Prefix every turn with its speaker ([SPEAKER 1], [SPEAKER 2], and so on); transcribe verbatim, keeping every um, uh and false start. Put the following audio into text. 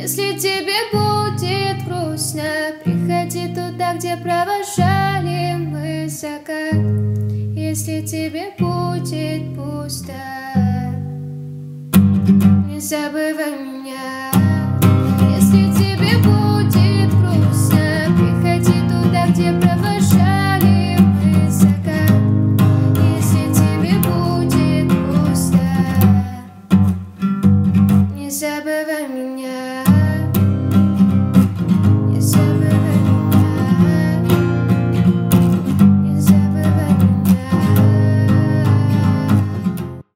[SPEAKER 1] Если тебе будет грустно, приходи туда, где провожали мы закат. Если тебе будет пусто, не забывай меня.